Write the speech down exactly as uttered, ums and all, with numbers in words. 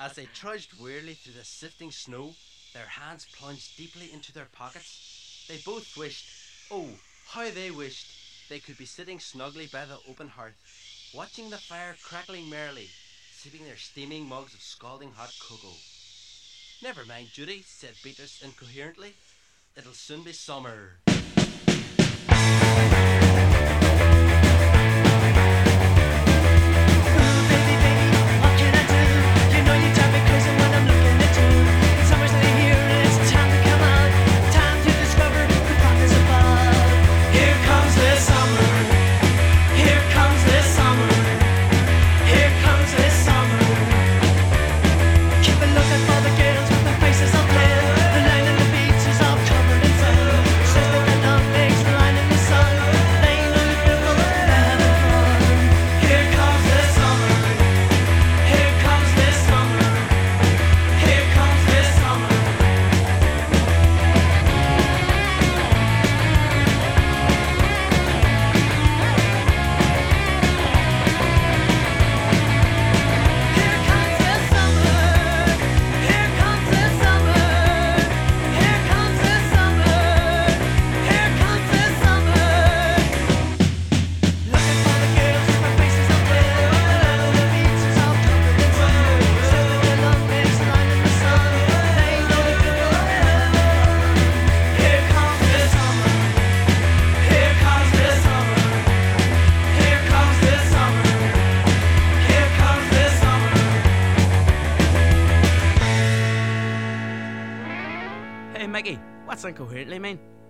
As they trudged wearily through the sifting snow, their hands plunged deeply into their pockets, they both wished, oh, how they wished, they could be sitting snugly by the open hearth, watching the fire crackling merrily, sipping their steaming mugs of scalding hot cocoa. Never mind, Judy, said Beatrice incoherently. It'll soon be summer. Hey Mickey, what's incoherently mean?